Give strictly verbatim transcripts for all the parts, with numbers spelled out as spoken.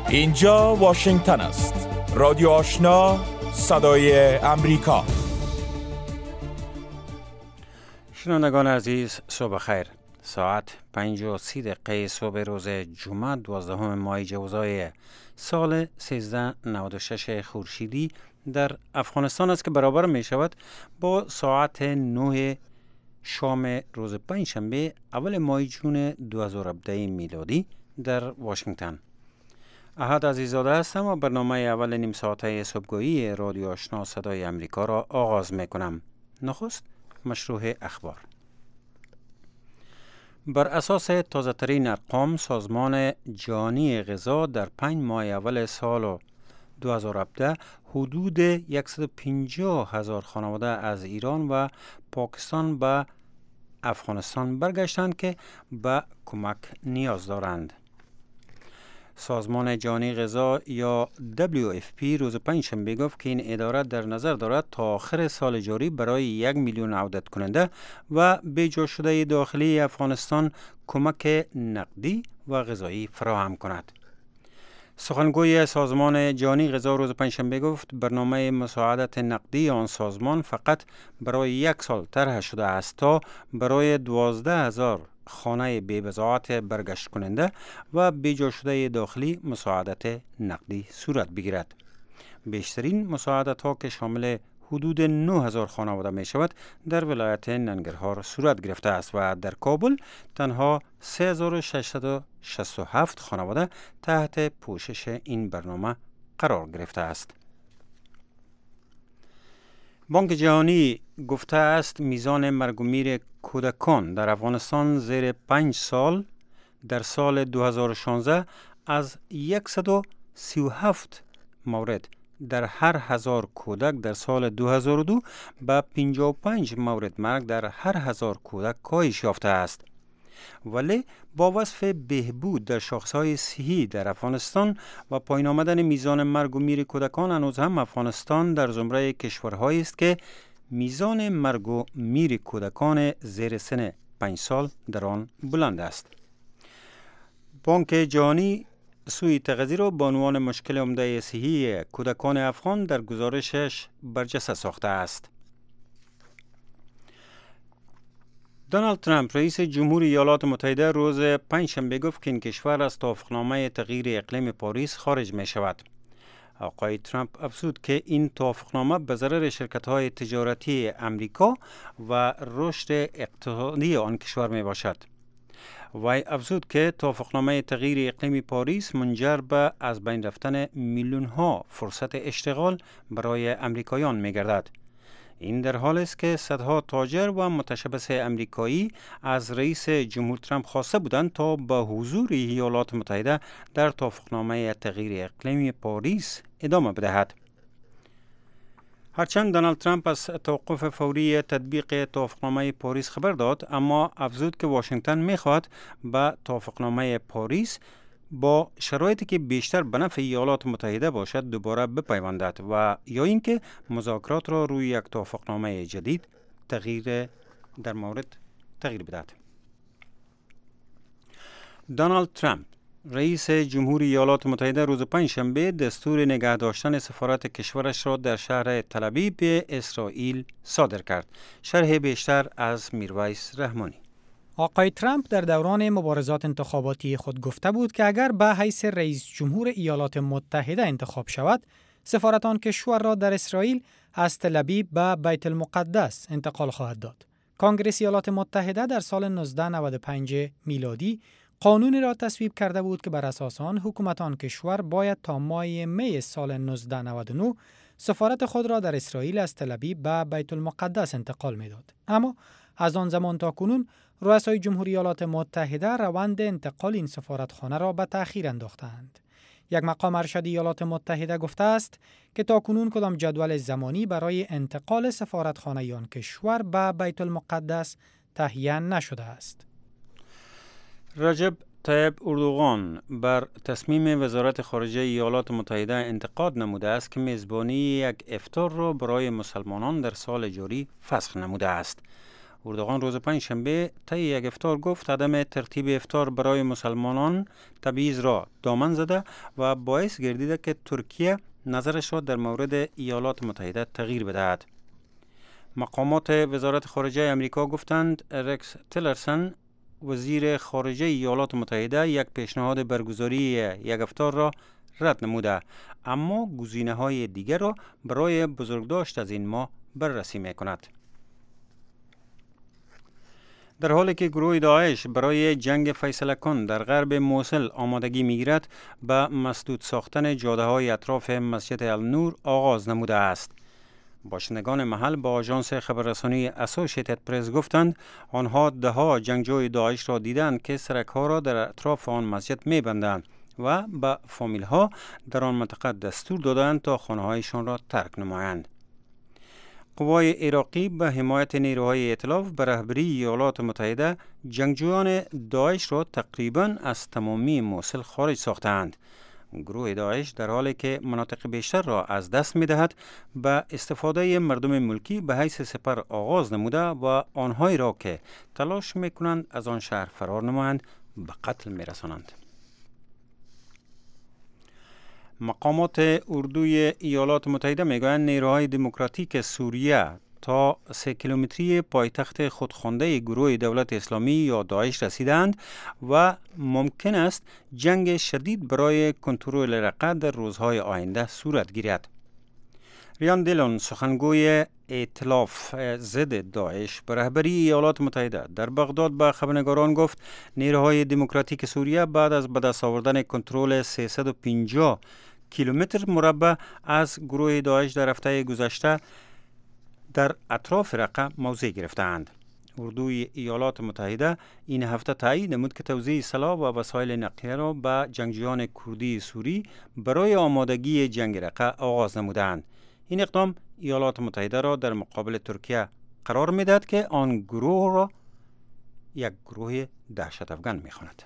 اینجا واشنگتن است. رادیو آشنا، صدای امریکا. شنوندگان عزیز، صبح خیر. ساعت پنج و سی دقیقه صبح روز جمعه دوازدهم ماه جوزای سال سیزده نود و شش خورشیدی در افغانستان است که برابر می شود با ساعت نه شام روز پنجشنبه اول ماه جون دو هزار و هفده میلادی در واشنگتن. احد عزیزاده هستم و برنامه اول نیم ساعته صبحگاهی رادیو آشنا صدای امریکا را آغاز می کنم. نخست مشروع اخبار. بر اساس تازه ترین ارقام، سازمان جهانی غذا در پنج ماه اول سال دو هزار و هفده حدود صد و پنجاه هزار خانواده از ایران و پاکستان به افغانستان برگشتند که به کمک نیاز دارند. سازمان جهانی غذا یا دبلیو اف پی روز پنجشنبه گفت که این اداره در نظر دارد تا آخر سال جاری برای یک میلیون عودت کننده و بی‌جا شده داخلی افغانستان کمک نقدی و غذایی فراهم کند. سخنگوی سازمان جهانی غذا روز پنجشنبه گفت برنامه مساعدت نقدی آن سازمان فقط برای یک سال طرح شده است تا برای دوازده هزار خانه بی‌بضاعت برگشت کننده و بی‌جا شده داخلی مساعدت نقدی صورت بگیرد. بیشترین مساعدت ها که شامل حدود نه هزار خانواده می شود در ولایت ننگرهار صورت گرفته است و در کابل تنها سه هزار و ششصد و شصت و هفت خانواده تحت پوشش این برنامه قرار گرفته است. بانک جهانی گفته است میزان مرگ و میر کودکان در افغانستان زیر پنج سال در سال دو هزار و شانزده از صد و سی و هفت مورد در هر هزار کودک در سال دو هزار و دو به پنجاه و پنج مورد مرگ در هر هزار کودک کاهش یافته است. ولی با وصف بهبود در شاخصهای صحی در افغانستان و پایین آمدن میزان مرگ و میر کودکان، هنوز هم افغانستان در زمره کشورهایی است که میزان مرگ و میر کودکان زیر سن پنج سال در آن بلند است. بانک جهانی سوی تغذیه را به عنوان مشکل عمده صحی کودکان افغان در گزارشش برجسته ساخته است. دونالد ترامپ رئیس جمهوری ایالات متحده روز پنجشنبه گفت که این کشور از توافقنامه تغییر اقلیم پاریس خارج می شود. آقای ترامپ افزود که این توافقنامه به ضرر شرکت‌های تجارتی امریکا و رشد اقتصادی آن کشور می باشد. وی افزود که توافقنامه تغییر اقلیم پاریس منجر به از بین رفتن میلیون ها فرصت اشتغال برای امریکایان می گردد. این در حالی است که صدها تاجر و متشبث امریکایی از رئیس جمهور ترامپ خواسته بودند تا به حضور ایالات متحده در توافقنامه تغییر اقلیم پاریس ادامه بدهد. هرچند دونالد ترامپ از توقف فوری تطبیق توافقنامه پاریس خبر داد، اما افزود که واشنگتن می‌خواهد به توافقنامه پاریس با شرایطی که بیشتر به نفع ایالات متحده باشد دوباره بپیوندد و یا اینکه مذاکرات را روی یک توافقنامه جدید تغییر در مورد تغییر بدهد. دونالد ترامپ رئیس جمهوری ایالات متحده روز پنجشنبه دستور نگه داشتن سفارت کشورش را در شهر تل‌آویو به اسرائیل صادر کرد. شرح بیشتر از میرویس رحمانی. آقای ترامپ در دوران مبارزات انتخاباتی خود گفته بود که اگر به حیث رئیس جمهور ایالات متحده انتخاب شود، سفارت آن کشور را در اسرائیل از تل‌آویو به بیت المقدس انتقال خواهد داد. کنگره ایالات متحده در سال نوزده نود و پنج میلادی قانونی را تصویب کرده بود که بر اساس آن حکومت آن کشور باید تا ماه می سال نوزده نود و نه سفارت خود را در اسرائیل از تل‌آویو به بیت المقدس انتقال می‌داد. اما از آن زمان تا کنون رؤسای جمهوری ایالات متحده روند انتقال این سفارتخانه را به تأخیر انداختند. یک مقام ارشد ایالات متحده گفته است که تاکنون کدام جدول زمانی برای انتقال سفارتخانه آن کشور به بیت المقدس تهیه نشده است. رجب طیب اردوغان بر تصمیم وزارت خارجه ایالات متحده انتقاد نموده است که میزبانی یک افطار را برای مسلمانان در سال جاری فسخ نموده است. اردوغان روز پنجشنبه طی یک افطار گفت عدم ترتیب افطار برای مسلمانان تبعیض را دامن زده و باعث گردیده که ترکیه نظرش را در مورد ایالات متحده تغییر بدهد. مقامات وزارت خارجه امریکا گفتند رکس تیلرسن وزیر خارجه ایالات متحده یک پیشنهاد برگزاری یک افطار را رد نموده، اما گزینه‌های دیگر را برای بزرگداشت از این ماه بررسی می‌کند. در حالی که گروه داعش برای جنگ فیصله کن در غرب موصل آمادگی می‌گیرد، به مسدود ساختن جاده‌های اطراف مسجد النور آغاز نموده است. باشندگان محل با آژانس خبررسانی اسوسییتد پرس گفتند آنها ده ها جنگجوی داعش را دیدند که سرک‌ها را در اطراف آن مسجد می‌بندند و به فامیل‌ها در آن منطقه دستور دادند تا خانه‌هایشان را ترک نمایند. قوای عراقی به حمایت نیروهای ائتلاف به رهبری ایالات متحده جنگجویان داعش را تقریباً از تمامی موصل خارج ساختند. گروه داعش در حالی که مناطق بیشتر را از دست می دهد، به استفاده مردم ملکی به حیث سپر آغاز نموده و آنهایی را که تلاش می کنند از آن شهر فرار نمایند به قتل می رسانند. مقامات اردوی ایالات متحده می گویند نیروهای دموکراتیک سوریه تا سه کیلومتری پایتخت خودخوانده گروه دولت اسلامی یا داعش رسیدند و ممکن است جنگ شدید برای کنترل رقه در روزهای آینده صورت گیرد. ریان دیلون سخنگوی ائتلاف ضد داعش به رهبری ایالات متحده در بغداد به خبرنگاران گفت نیروهای دموکراتیک سوریه بعد از به دست آوردن کنترل سیصد و پنجاه کیلومتر مربع از گروه داعش در هفته گذشته در اطراف رقه موضع گرفتند. اردوی ایالات متحده این هفته تایید نمود که توزیع سلاح و وسایل نقلیه را به جنگجویان کردی سوری برای آمادگی جنگ رقه آغاز نمودند. این اقدام ایالات متحده را در مقابل ترکیه قرار می‌دهد که آن گروه را یک گروه دهشت افکن می‌خواند.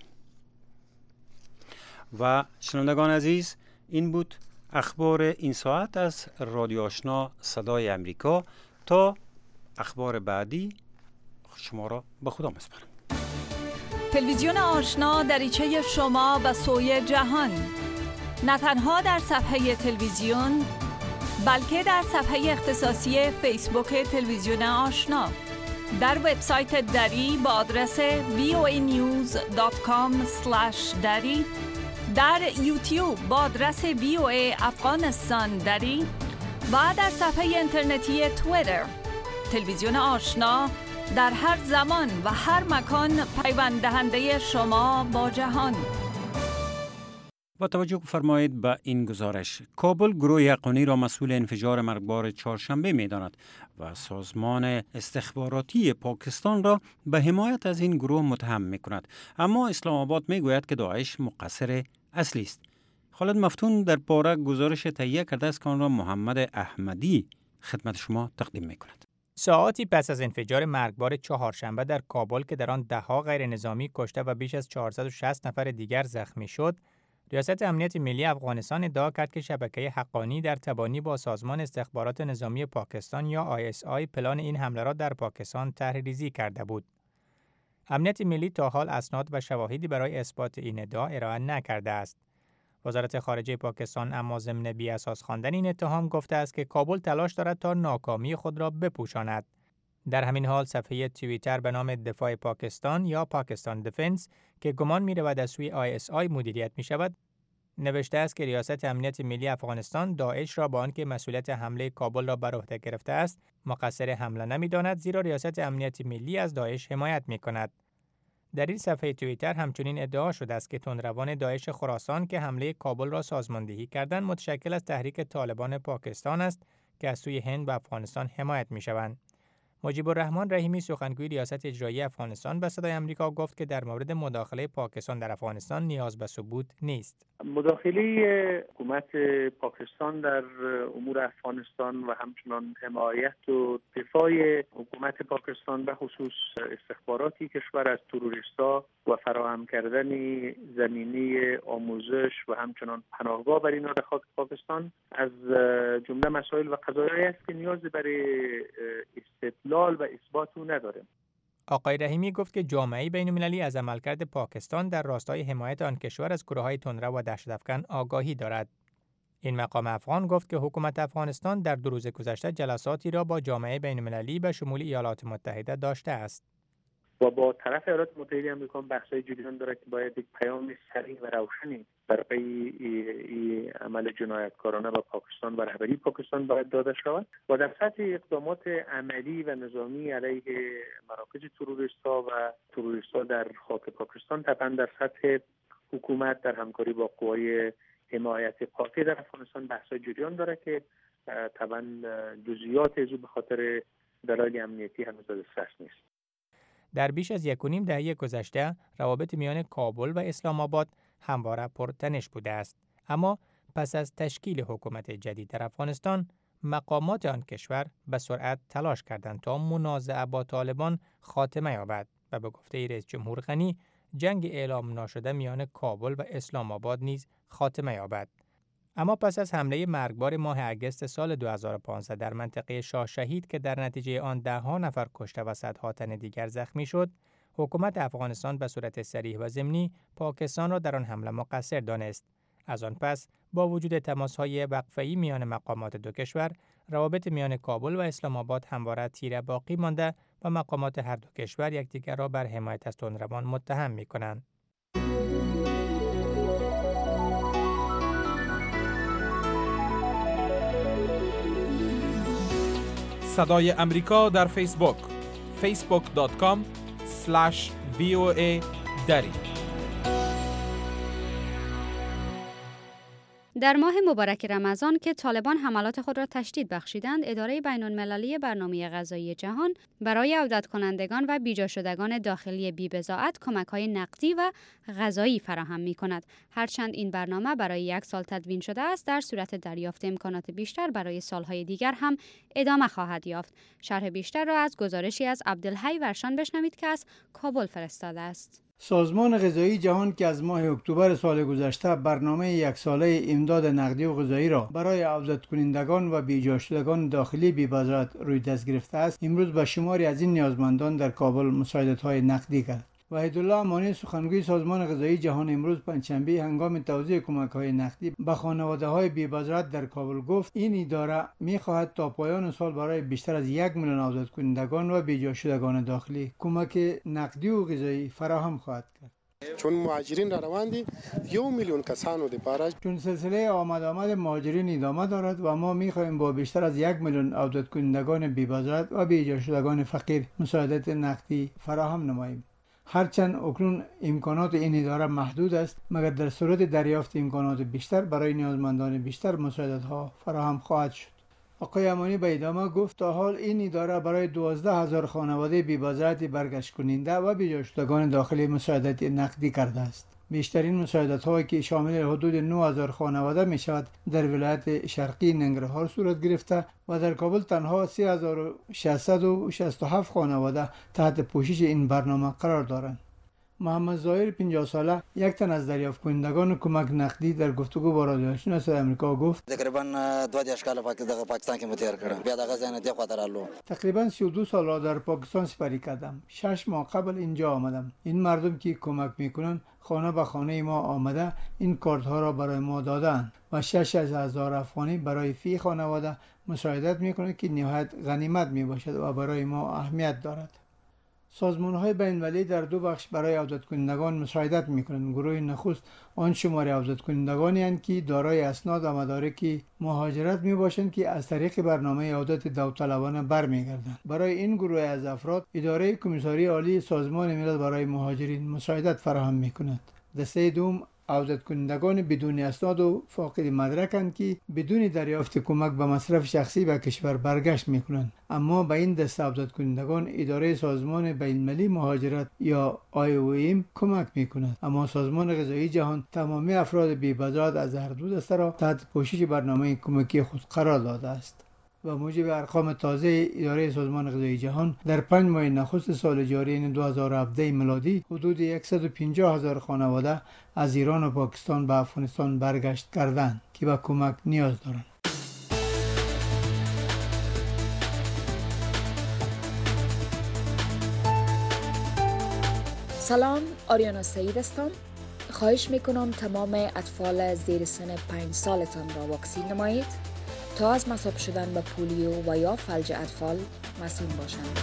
و شنوندگان عزیز، این بود اخبار این ساعت از رادیو آشنا صدای امریکا. تا اخبار بعدی شما را به خدا می‌سپارم. تلویزیون آشنا دریچه شما به سوی جهان، نه تنها در صفحه تلویزیون بلکه در صفحه اختصاصی فیسبوک تلویزیون آشنا، در وبسایت دری با آدرس وی او ای نیوز دات کام اسلش دری، در یوتیوب با آدرس وی او ای افغانستان دری و در صفحه اینترنتی توییتر. تلویزیون آشنا در هر زمان و هر مکان پیوند دهنده شما با جهان. با توجه فرمایید به این گزارش، کابل گروه حقانی را مسئول انفجار مرگبار چهارشنبه می‌داند و سازمان استخباراتی پاکستان را به حمایت از این گروه متهم می‌کند، اما اسلام آباد می‌گوید که داعش مقصر اصلی است. خالد مفتون در باره گزارش تهیه کرده است که آن را محمد احمدی خدمت شما تقدیم می‌کند. ساعاتی پس از انفجار مرگبار چهارشنبه در کابل که در آن ده‌ها غیر نظامی کشته و بیش از چهارصد و شصت نفر دیگر زخمی شد، ریاست امنیت ملی افغانستان ادعا کرد که شبکه حقانی در تبانی با سازمان استخبارات نظامی پاکستان یا آی اس آی پلان این حمله را در پاکستان طرح‌ریزی کرده بود. امنیت ملی تا حال اسناد و شواهدی برای اثبات این ادعا ارائه نکرده است. وزارت خارجه پاکستان اما ضمن بی اساس خواندن این اتهام گفته است که کابل تلاش دارد تا ناکامی خود را بپوشاند. در همین حال صفحه توییتر به نام دفاع پاکستان یا پاکستان دفنس که گمان می‌رود از سوی آی اس آی مدیریت می‌شود، نوشته است که ریاست امنیت ملی افغانستان داعش را با آنکه مسئولیت حمله کابل را بر عهده گرفته است، مقصر حمله نمی‌داند، زیرا ریاست امنیت ملی از داعش حمایت می‌کند. در این صفحه توییتر همچنین ادعا شده است که تندروان داعش خراسان که حمله کابل را سازماندهی کردند متشکل از تحریک طالبان پاکستان است که از سوی هند و افغانستان حمایت می‌شوند. مجیب الرحمن رحیمی سخنگوی ریاست اجرایی افغانستان به صدای آمریکا گفت که در مورد مداخله پاکستان در افغانستان نیاز به ثبوت نیست. مداخله حکومت پاکستان در امور افغانستان و همچنان حمایت و دفاع حکومت پاکستان به خصوص استخباراتی کشور از تروریستا و فراهم کردن زمینی آموزش و همچنان پناهگاه بر اینا در خاک پاکستان از جمله مسائل و قضایایی است که نیاز برای استدلال و اثبات او نداره. آقای رحیمی گفت که جامعه بین‌المللی از عملکرد پاکستان در راستای حمایت آن کشور از گروه‌های تندرو و دهشت‌افکن آگاهی دارد. این مقام افغان گفت که حکومت افغانستان در دو روز گذشته جلساتی را با جامعه بین‌المللی به شمول ایالات متحده داشته است. و با طرف ایالات متحده آمریکا بحث‌های جدیان دارد که باید یک پیام صریح و روشنی برای این عمل جنایتکارانه و پاکستان و رهبری پاکستان باید داده شود و در سطح اقدامات عملی و نظامی علیه مراکز تروریست‌ها و تروریست‌ها در خاک پاکستان، طبعا در سطح حکومت در همکاری با قوای حمایت قاطع در افغانستان بحث‌های جریان داره که طبعا جزئیات از به خاطر دلایل امنیتی هنوز دسترس نیست. در بیش از یک و نیم دهه گذشته روابط میان کابل و اسلام آباد همواره پرتنش بوده است، اما پس از تشکیل حکومت جدید در افغانستان مقامات آن کشور به سرعت تلاش کردند تا منازعه با طالبان خاتمه یابد و به گفته رئیس جمهور غنی جنگ اعلام ناشده میان کابل و اسلام آباد نیز خاتمه یابد. اما پس از حمله مرگبار ماه اگست سال دو هزار و پانزده در منطقه شاه شهید که در نتیجه آن ده ها نفر کشته و صدها تن دیگر زخمی شد، حکومت افغانستان به صورت صریح و ضمنی پاکستان را در آن حمله مقصر دانست. از آن پس با وجود تماس‌های وقفه‌ای میان مقامات دو کشور، روابط میان کابل و اسلام آباد همواره تیره باقی مانده و مقامات هر دو کشور یکدیگر را بر حمایت از تندروان متهم می‌کنند. صدای امریکا در فیسبوک فیسبوک دات کام اسلش وی او ای دری. در ماه مبارک رمضان که طالبان حملات خود را تشدید بخشیدند، اداره بین‌المللی برنامه غذایی جهان برای عودت کنندگان و بیجا شدگان داخلی بی‌بضاعت کمک‌های نقدی و غذایی فراهم می‌کند. هرچند این برنامه برای یک سال تدوین شده است، در صورت دریافت امکانات بیشتر برای سال‌های دیگر هم ادامه خواهد یافت. شرح بیشتر را از گزارشی از عبدالحی ورشان بشنوید که از کابل فرستاده است. سازمان غذایی جهان که از ماه اکتبر سال گذشته برنامه یک ساله امداد نقدی و غذایی را برای عودت کنندگان و بیجا شدگان داخلی بی‌بضاعت روی دست گرفته است، امروز به شماری از این نیازمندان در کابل مساعدت‌های نقدی کرد. وحیدالله امانی سخنگوی سازمان غذایی جهان امروز پنجشنبه هنگام توزیع کمک‌های نقدی به خانواده‌های بی‌بضاعت در کابل گفت این اداره می‌خواهد تا پایان سال برای بیشتر از یک میلیون عودت کنندگان و بیجا شدگان داخلی کمک نقدی و غذایی فراهم خواهد کرد. چون مهاجرین را رواندی یو میلیون کسانو دی پاره چون سلسله آمد آمد مهاجرین ادامه دارد و ما می‌خواهیم با بیشتر از یک میلیون عودت کنندگان بی‌بضاعت و بیجا شدگان فقیر مساعدت نقدی فراهم نماییم. هرچند اکنون امکانات این اداره محدود است، مگر در صورت دریافت امکانات بیشتر برای نیازمندان بیشتر مساعدت‌ها فراهم خواهد شد. آقای امانی به ادامه گفت تا حال این اداره برای دوازده هزار خانواده بی‌بضاعت برگشت کننده و بیجا شدگان داخلی مساعدت نقدی کرده است. بیشترین مساعدت‌هایی که شامل حدود نه هزار خانواده می شود در ولایت شرقی ننگرهار صورت گرفته و در کابل تنها سه هزار و ششصد و شصت و هفت خانواده تحت پوشش این برنامه قرار دارند. محمد ظاهر پنجاه ساله یک تن از دریافت کنندگان کمک نقدی در گفتگو با رادیو آشنا صدای آمریکا گفت تقریبا دو دیش کال پاکستان کې متیر کړم بیا دغه ځای نه دی خاطر الو تقریبا سی و دو سال را در پاکستان سپری کردم. شش ماه قبل اینجا آمدم. این مردم که کمک میکنن خانه به خانه ما آمده این کارت ها را برای ما دادن و شش هزار افغانی برای فی خانواده مساعدت میکنه که نهایت غنیمت میباشد و برای ما اهمیت دارد. سازمان‌های بین‌المللی در دو بخش برای عودت کنندگان مساعدت می‌کنند. گروه نخست آن شماره عودت کنندگانی هستند که دارای اسناد و مدارک مهاجرت میباشند که از طریق برنامه عودت داوطلبانه برمیگردند. برای این گروه از افراد اداره کمیساری عالی سازمان ملل برای مهاجرین مساعدت فراهم می‌کند. دسته دوم عودت کنندگان بدون اسناد و فاقد مدرکند که بدون دریافت کمک به مصرف شخصی به کشور برگشت میکنند. اما به این دسته عودت کنندگان اداره سازمان بین‌المللی مهاجرت یا آی او ام کمک میکند. اما سازمان غذایی جهان تمامی افراد بی‌بضاعت از هر دو دسته را تحت پوشش برنامه کمکی خود قرار داده است. و موجب ارقام تازه اداره سازمان غذایی جهان در پنج ماه نخست سال جاری یعنی دو هزار و هفده میلادی حدود صد و پنجاه هزار خانواده از ایران و پاکستان به افغانستان برگشت کردند که به کمک نیاز دارند. سلام، آریانا سعید هستم. خواهش میکنم تمام اطفال زیر سن پنج سالتان را واکسین نمایید تا از مصاب شدن به پولیو و یا فلج اطفال مسئول باشند.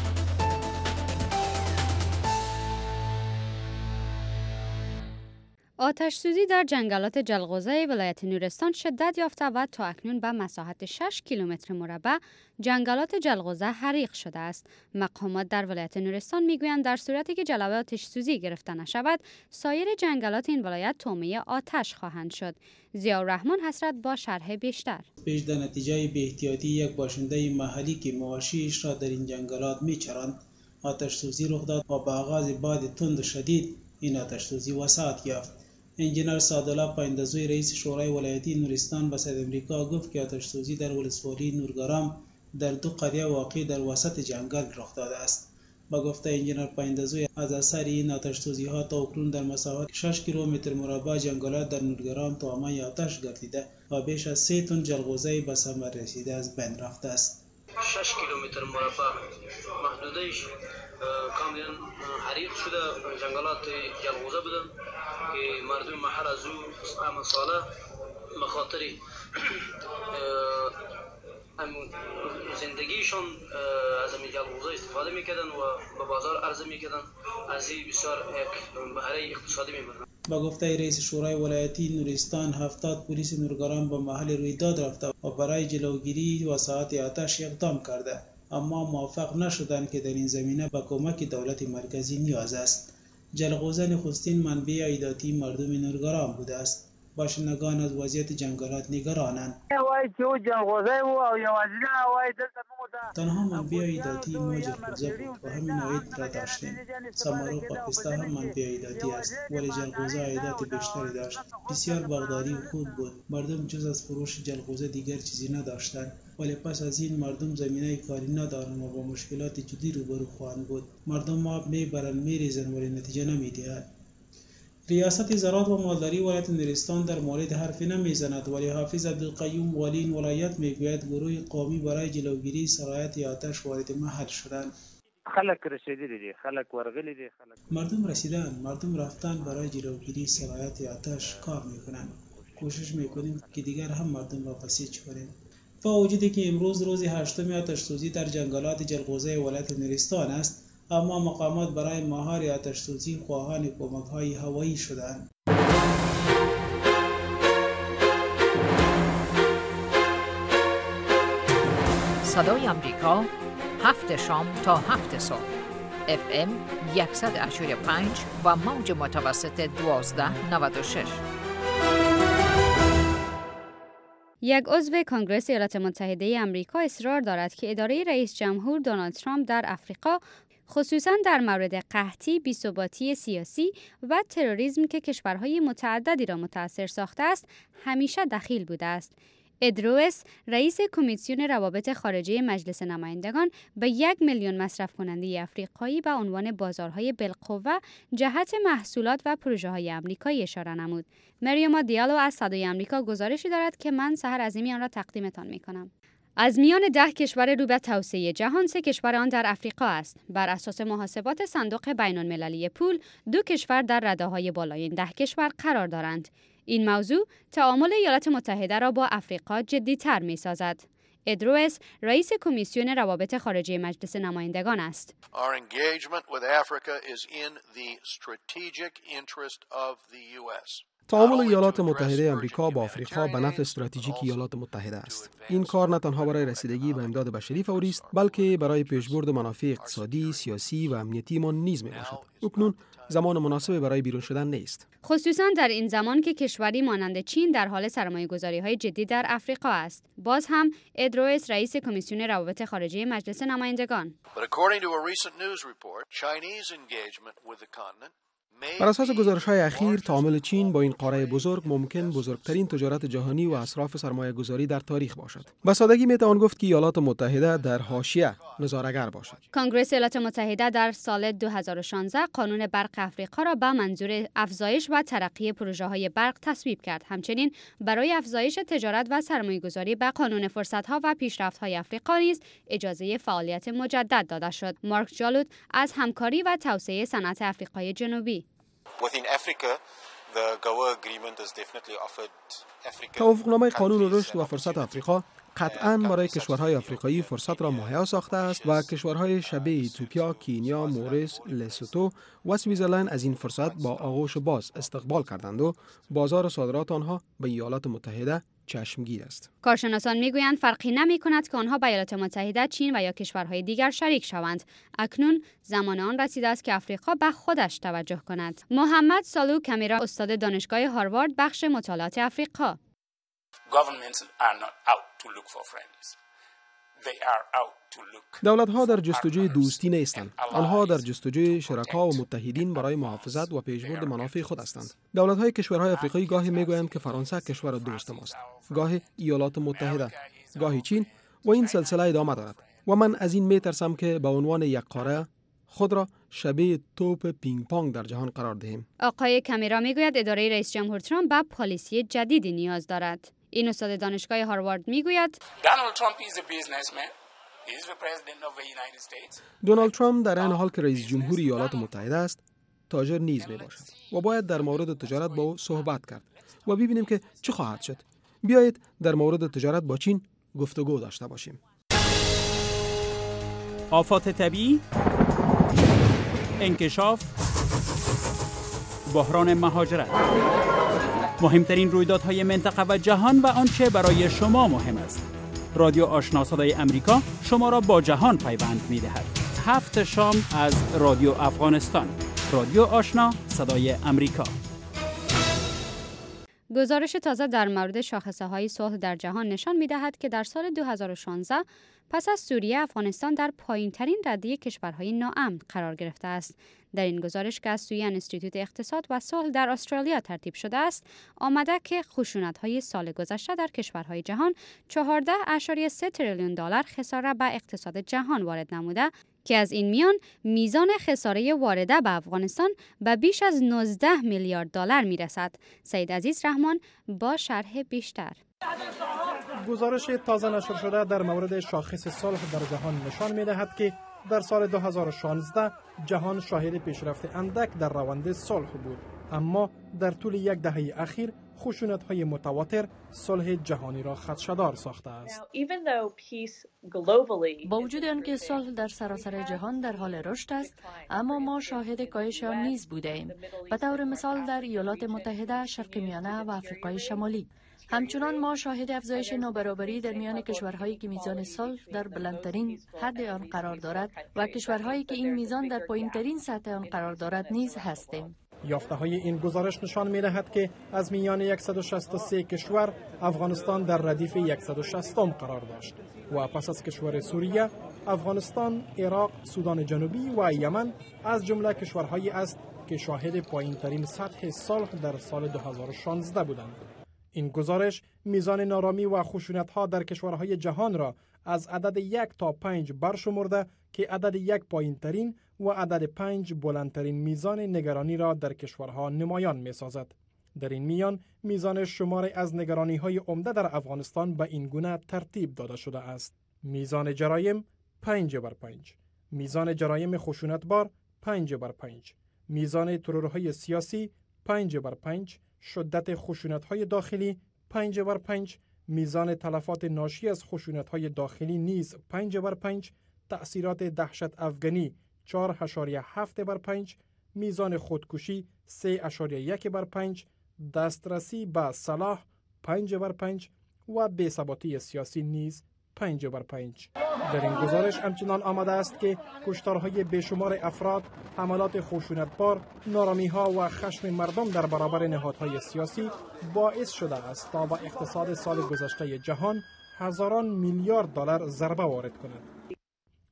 آتش سوزی در جنگلات جلغوزه ولایت نورستان شدت یافته و تا اکنون به مساحت شش کیلومتر مربع جنگلات جلغوزه حریق شده است. مقامات در ولایت نورستان میگویند در صورتی که جلوه آتش سوزی گرفته نشود، سایر جنگلات این ولایت طعمه آتش خواهند شد. ضیاءالرحمن حسرت با شرح بیشتر. پیش در نتیجه بی‌احتیاطی یک باشنده محلی که مواشیش را در این جنگلات میچراند، آتش سوزی رخ داد و با آغاز باد تند و شدید این آتش سوزی وسعت یافت. انجینر سعدالله پایندازوی رئیس شورای ولایتی نورستان به صدای امریکا گفت که آتش سوزی در ولسوالی نورگرام در دو قریه واقع در وسط جنگل رخ داده است. با گفته انجینر پایندازوی، از اثر این آتش سوزی ها تا اکنون در مساحت شش کیلومتر مربع جنگلات در نورگرام طعمه آتش گردیده و بیش از سه تن جلغوزه به ثمر رسیده از بین رفته است. شش کیلومتر مربع محدودش کاملا حریق شده. جنگلات جلغوزه بودن که مردم محل از او اما ساله به خاطر زندگیشان از این جلغوزه استفاده میکردن و به بازار عرضه میکردن. از این بسیار یک بهره اقتصادی میبردن. با گفته رئیس شورای ولایتی نورستان، هفتاد پلیس نورگرام به محل رویداد رفته و برای جلوگیری وسعت آتش اقدام کرده، اما موفق نشدند که در این زمینه به کمک دولت مرکزی نیاز است. جلغوزه نخستین منبع عایداتی مردم نورگرام بوده است. باشندگان از وضعیت جنگلات نگرانند. تنها منبع عایداتی ما جلغوزه بود و همین عاید را داشتیم. سمارو پاکستان هم منبع عایداتی است، ولی جلغوزه عایدات بیشتری داشت. بسیار باغداری خوب بود. مردم جز از فروش جلغوزه دیگر چیزی نداشتند، ولی پس از این مردم زمینه کاری ندارند و با مشکلات جدی روبرو خواهند بود. مردم آب میبرند میریزند ولی نتیجه نمیدهد. ریاست زراعت و مالداری ولایت نورستان در مورد حرفی نمیزند، ولی حافظ عبدالقیوم والی این ولایت میگوید گروه قومی برای جلوگیری سرایت آتش وارد محل شدند. خلق رسیدی، خلق ورغلی دی، خلق مردم رسیدن، مردم رفتن برای جلوگیری سرایت آتش کار میکنند. کوشش میکنیم که دیگر هم مردم را بسیج کنیم. با وجودی که امروز روز هشتم آتش سوزی در جنگلات جلغوزه ولایت نورستان است، اما مقامات برای مهار آتش سوزی خواهان کمک‌های هوایی شدند. صدای آمریکا، هفت شام تا هفت صبح، اف ام صد و هشتاد و پنج و موج متوسط دوازده نود و شش. یک عضو کنگره ایالات متحده آمریکا اصرار دارد که اداره رئیس جمهور دونالد ترامپ در آفریقا، خصوصاً در مورد قحطی، بی‌ثباتی سیاسی و تروریسم که کشورهای متعددی را متاثر ساخته است، همیشه دخیل بوده است. اد روئس، رئیس کمیسیون روابط خارجه مجلس نمایندگان، به یک میلیون مصرف کننده آفریقایی به عنوان بازارهای بالقوه جهت محصولات و پروژه‌های آمریکایی اشاره نمود. مریوما دیالو از صدای آمریکا گزارشی دارد که من سحر عظیمی آن را تقدیمتان می‌کنم. از میان ده کشور رو به توسعه جهان، سه کشور آن در آفریقا است. بر اساس محاسبات صندوق بین‌المللی پول، دو کشور در رده‌های بالای این ده کشور قرار دارند. این موضوع تعامل ایالات متحده را با آفریقا جدی‌تر می‌سازد. اد روئس، رئیس کمیسیون روابط خارجه مجلس نمایندگان است. Our engagement with Africa is in the strategic interest of the U S. تعامل ایالات متحده آمریکا با آفریقا به نفع استراتژیک ایالات متحده است. این کار نه تنها برای رسیدگی به امداد بشری فوری است، بلکه برای پیشبرد منافع اقتصادی، سیاسی و امنیتی ما نیز میباشد. اکنون زمان مناسب برای بیرون شدن نیست. خصوصا در این زمان که کشوری مانند چین در حال سرمایه‌گذاری‌های جدی در آفریقا است. باز هم اد روئس، رئیس کمیسیون روابط خارجه مجلس نمایندگان. But according to a recent news report, Chinese engagement with the continent بر اساس گزارش‌های اخیر، تعامل چین با این قاره بزرگ ممکن بزرگترین تجارت جهانی و اصراف سرمایه‌گذاری در تاریخ باشد. به سادگی میتوان گفت که ایالات متحده در حاشیه نظاره‌گر باشد. کنگره ایالات متحده در سال دو هزار و شانزده قانون برق افریقا را به منظور افزایش و ترقی پروژه‌های برق تصویب کرد. همچنین برای افزایش تجارت و سرمایه‌گذاری به قانون فرصت‌ها و پیشرفت‌های افریقا نیز اجازه فعالیت مجدد داده شد. مارک جالوت از همکاری و توسعه صنعت آفریقای جنوبی: توافقنامه قانون رشد و فرصت آفریقا قطعاً برای کشورهای آفریقایی فرصت را مهیا ساخته است و کشورهای شبیه ایتوپیا، کینیا، موریس، لسوتو و سوئیزرلند از این فرصت با آغوش باز استقبال کردند و بازار صادرات آنها به ایالات متحده چشمگیر است. کارشناسان میگویند فرقی نمی کند که آنها به ایالات متحده، چین و یا کشورهای دیگر شریک شوند. اکنون زمان آن رسیده است که آفریقا به خودش توجه کند. محمد سالو کمیرا، استاد دانشگاه هاروارد، بخش مطالعات آفریقا: دولت‌ها در جستجوی دوستی نیستند. آنها در جستجوی شرکا و متحدین برای محافظت و پیشبرد منافع خود هستند. دولت‌های کشورهای آفریقایی گاهی میگویند که فرانسه کشور دوست ماست، گاهی ایالات متحده، گاهی چین و این سلسله ادامه دارد. و من از این میترسم که به عنوان یک قاره خود را شبیه توپ پینگ پونگ در جهان قرار دهیم. آقای کمیرا میگوید اداره رئیس جمهور ترامپ به پالیسی جدیدی نیاز دارد. این استاد دانشگاه هاروارد میگوید دونالد ترامپ در این حال که رئیس جمهور ایالات متحده است، تاجر نیز می باشد و باید در مورد تجارت با او صحبت کرد و ببینیم که چه خواهد شد. بیایید در مورد تجارت با چین گفتگو داشته باشیم. آفات طبیعی، انکشاف، بحران مهاجرت، مهمترین رویدادهای منطقه و جهان و آنچه برای شما مهم است. رادیو آشنا صدای امریکا شما را با جهان پیوند می‌دهد. هفت شام از رادیو افغانستان. رادیو آشنا صدای امریکا. گزارش تازه در مورد شاخصه‌های صلح در جهان نشان می‌دهد که در سال دو هزار و شانزده پس از سوریه، افغانستان در پایین‌ترین رده کشورهای ناامن قرار گرفته است. در این گزارش که از سوی انستیتوت اقتصاد و صلح در استرالیا ترتیب شده است، آمده که خشونت‌های سال گذشته در کشورهای جهان چهارده ممیز سه تریلیون دلار خساره به اقتصاد جهان وارد نموده که از این میان میزان خساره وارده به افغانستان به بیش از نوزده میلیارد دلار میرسد. سید عزیز رحمان با شرح بیشتر. گزارش تازه نشر شده در مورد شاخص صلح در جهان نشان می‌دهد که در سال دو هزار و شانزده جهان شاهد پیشرفت اندک در روند صلح بود، اما در طول یک دهه اخیر خشونت‌های متواتر صلح جهانی را خدشه‌دار ساخته است. با وجود آنکه صلح در سراسر جهان در حال رشد است، اما ما شاهد کاهش آن نیز بوده‌ایم. به طور مثال در ایالات متحده، شرق میانه و آفریقای شمالی. همچنان ما شاهد افزایش نابرابری در میان کشورهایی که میزان صلح در بلندترین حد آن قرار دارد و کشورهایی که این میزان در پایینترین سطح آن قرار دارد نیز هستیم. یافته‌های این گزارش نشان می‌دهد که از میان صد و شصت و سه کشور، افغانستان در ردیف صد و شصتم قرار داشت و پس از کشور سوریه، افغانستان، عراق، سودان جنوبی و یمن از جمله کشورهایی است که شاهد پایینترین سطح صلح در سال دو هزار و شانزده بودند. این گزارش میزان نارامی و خشونت‌ها در کشورهای جهان را از عدد یک تا پنج برشمرده که عدد یک پایینترین و عدد پنج بلندترین میزان نگرانی را در کشورها نمایان می‌سازد. در این میان میزان شماری از نگرانی‌های عمده در افغانستان به این گونه ترتیب داده شده است: میزان جرایم پنج بر پنج، میزان جرایم خشونتبار پنج بر پنج، میزان ترورهای سیاسی پنج بر پنج، شدت خشونت‌های داخلی پنج بر پنج، میزان تلفات ناشی از خشونت‌های داخلی نیز پنج بر پنج، تأثیرات دهشت افغانی چهار ممیز هفت بر پنج، میزان خودکشی سه ممیز یک بر پنج، دسترسی به سلاح پنج بر پنج و بی‌ثباتی سیاسی نیز پنج بر پنج. در این گزارش همچنان آمده است که کشتارهای بیشمار افراد، حملات خشونتبار، نارامی‌ها و خشم مردم در برابر نهادهای سیاسی باعث شده است تا به اقتصاد سال گذشته جهان هزاران میلیارد دلار ضربه وارد کند.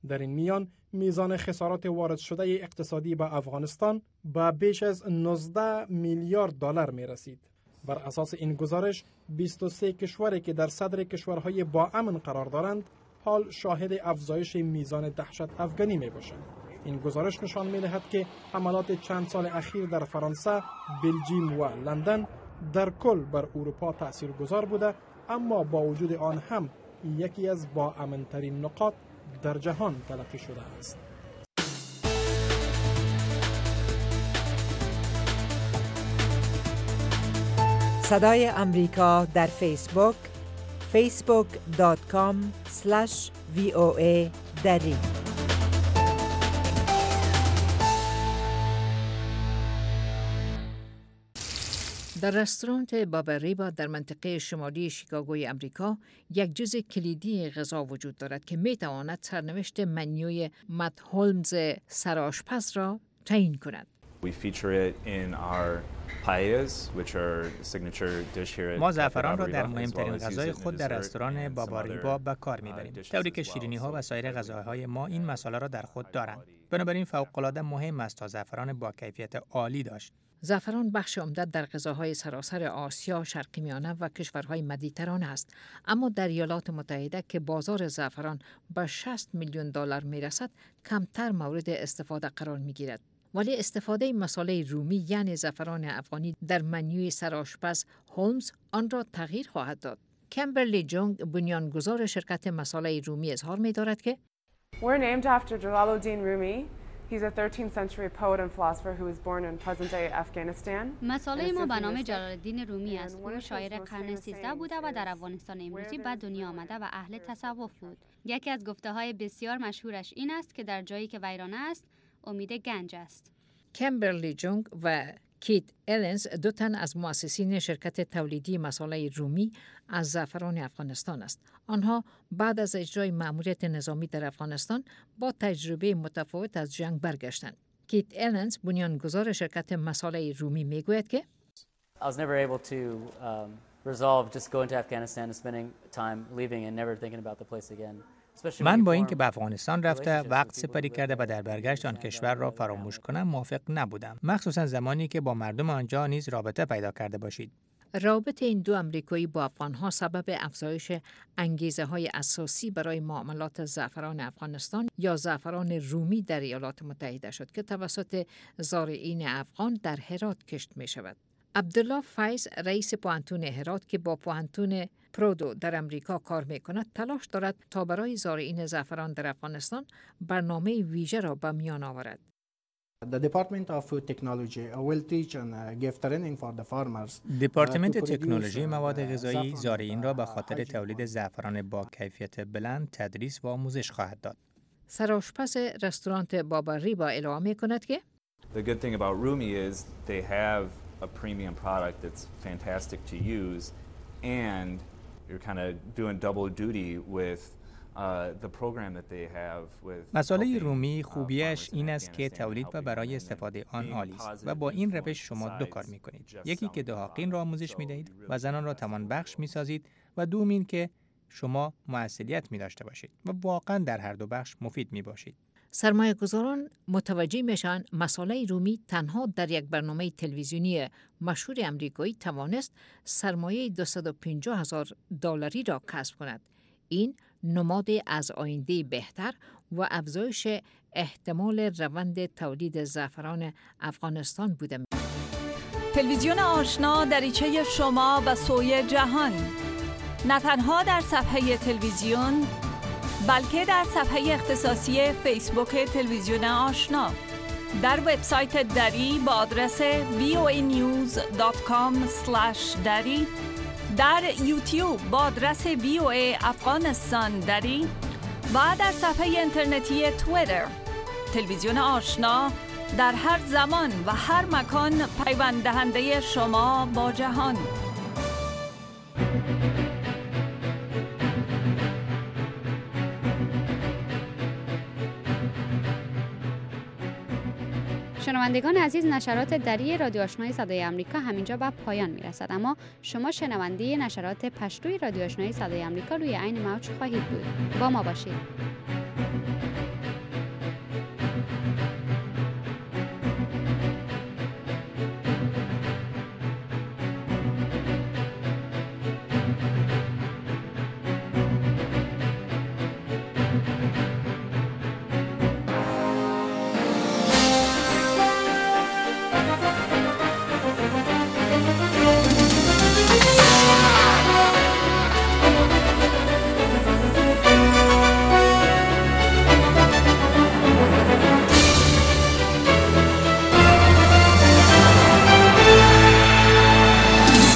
در این میان میزان خسارات وارد شده اقتصادی به افغانستان به بیش از نوزده میلیارد دلار می رسید. بر اساس این گزارش بیست و سه کشوری که در صدر کشورهای با امن قرار دارند حال شاهد افزایش میزان دهشت افغانی می باشند. این گزارش نشان می دهد که حملات چند سال اخیر در فرانسه، بلژیم و لندن در کل بر اروپا تاثیرگذار بوده، اما با وجود آن هم یکی از با امن‌ترین نقاط در جهان تلقی شده است. صدای امریکا در فیسبوک فیسبوک دات کام اسلش وی او ای دری. در رستوران بابا ریبا در منطقه شمالی شیکاگوی امریکا یک جزء کلیدی غذا وجود دارد که می تواند سرنوشت منیوی مت هولمز سرآشپز را تعیین کند. ما زعفران را در مهمترین غذای خود در رستوران بابا ریبا به کار می‌بریم، طوری که شیرینی‌ها و سایر غذاهای ما این مساله را در خود دارند. بنابراین فوق‌العاده مهم است تا زعفران با کیفیت عالی داشت. زعفران بخش عمده در غذاهای سراسر آسیا، شرق میانه و کشورهای مدیترانه است، اما در ایالات متحده که بازار زعفران به شصت میلیون دلار میرسد، کمتر مورد استفاده قرار میگیرد. ولی استفاده مصالح رومی یعنی زعفران افغانی در منیوی سرآشپز هولمز آن را تغییر خواهد داد. کمبرلی جونگ، بنیانگذار شرکت مصالح رومی، اظهار می‌دارد که We're named after Jalaluddin Rumi. He's a thirteenth century poet and philosopher who was born in present-day Afghanistan. مصالح ما به نام جلال‌الدین رومی است. او شاعر قرن سیزده بوده و در افغانستان امروزی به دنیا آمده و اهل تصوف بود. یکی از گفته‌های بسیار مشهورش این است که در جایی که ویرانه است، امید گنج است. کمبرلی جونگ و کیت النز، دو تن از مؤسسین شرکت تولیدی مصالح رومی، از زعفران افغانستان است. آنها بعد از اجرای مأموریت نظامی در افغانستان با تجربه متفاوت از جنگ برگشتند. کیت النز، بنیانگذار شرکت مصالح رومی، میگوید که I was never able to um, resolve just going to Afghanistan and spending time leaving and never thinking about the place again. من با اینکه به افغانستان رفته وقت سپری کرده و در برگشت آن کشور را فراموش کنم موافق نبودم، مخصوصا زمانی که با مردم آنجا نیز رابطه پیدا کرده باشید. رابطه این دو امریکایی با افغانها سبب افزایش انگیزه های اساسی برای معاملات زعفران افغانستان یا زعفران رومی در ایالات متحده شد که توسط زارعین افغان در هرات کشت می شود. عبدالله فیض، رئیس پوهنتون هرات که با پوهنتون پرودو در امریکا کار می‌کند، تلاش دارد تا برای زارعین زعفران در افغانستان برنامه ویژه را به میان آورد. دپارتمنت تکنولوژی مواد غذایی زارعین را به خاطر تولید زعفران با کیفیت بلند تدریس و آموزش خواهد داد. سرآشپز رستوران بابا ریبا اعلام می‌کند که The good thing about Rumi is they have a premium product that's fantastic to use, and you're kind of doing double duty with uh, the program that they have with. مصالح رومی خوبیش این است که تولید و برای استفاده آن عالی است و با این روش شما دو کار می‌کنید. یکی که دهاقین را آموزش می‌دهید و زنان را توانبخش می‌سازید و دوم این که شما مسئولیت می‌داشته باشید و واقعاً در هر دو بخش مفید می‌باشید. سرمایه گذاران متوجه میشن مصالح رومی تنها در یک برنامه تلویزیونی مشهور امریکایی توانست سرمایه دویست و پنجاه هزار دلاری را کسب کند. این نماد از آینده بهتر و افزایش احتمال روند تولید زعفران افغانستان بوده. تلویزیون آشنا دریچه شما به سوی جهان، نه تنها در صفحه تلویزیون بلکه در صفحه اختصاصی فیسبوک تلویزیون آشنا، در وبسایت دری با آدرس وی او ای نیوز دات کام اسلش دری، در یوتیوب با آدرس وی او ای افغانستان دری و در صفحه اینترنتی توییتر. تلویزیون آشنا در هر زمان و هر مکان پیوند دهنده شما با جهان. شنوندگان عزیز، نشرات دری رادیو آشنای صدای آمریکا همینجا به پایان میرسد، اما شما شنونده نشرات پشتوی رادیو آشنای صدای آمریکا روی عین موج خواهید بود. با ما باشید.